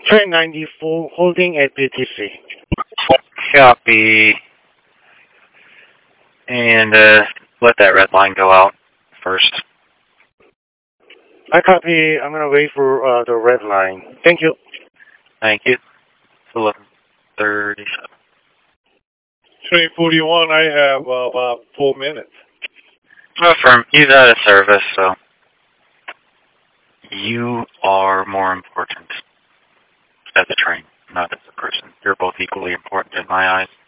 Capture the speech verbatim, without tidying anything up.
Train ninety-four, holding at B T C. Copy. And uh, let that red line go out first. I copy. I'm going to wait for uh, the red line. Thank you. Thank you. It's eleven thirty-seven. Train forty-one, I have uh, about four minutes. Affirm. He's out of service, so you are more important as a train, not as a person. You're both equally important in my eyes.